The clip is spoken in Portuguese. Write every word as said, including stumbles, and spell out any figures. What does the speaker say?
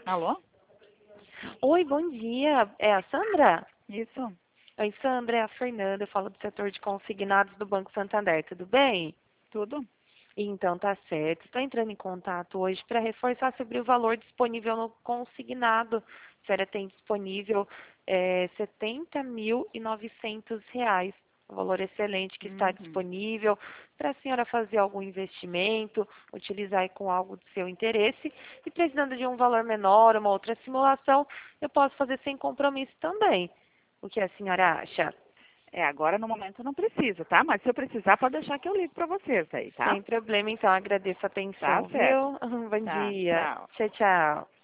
Alô? Oi, bom dia. É a Sandra? Isso. Oi, Sandra, é a Fernanda. Eu falo do setor de consignados do Banco Santander. Tudo bem? Tudo? Então, tá certo. Estou entrando em contato hoje para reforçar sobre o valor disponível no consignado. A senhora tem disponível é, setenta mil e novecentos reais. Um valor excelente que está Uhum. disponível para a senhora fazer algum investimento, utilizar aí com algo do seu interesse. E precisando de um valor menor, uma outra simulação, eu posso fazer sem compromisso também. O que a senhora acha? É, agora no momento não precisa, tá? Mas se eu precisar, pode deixar que eu ligo para vocês aí, tá? Sem problema, então agradeço a Tá atenção, certo. viu? Bom Tá, dia. tchau. Tchau, tchau.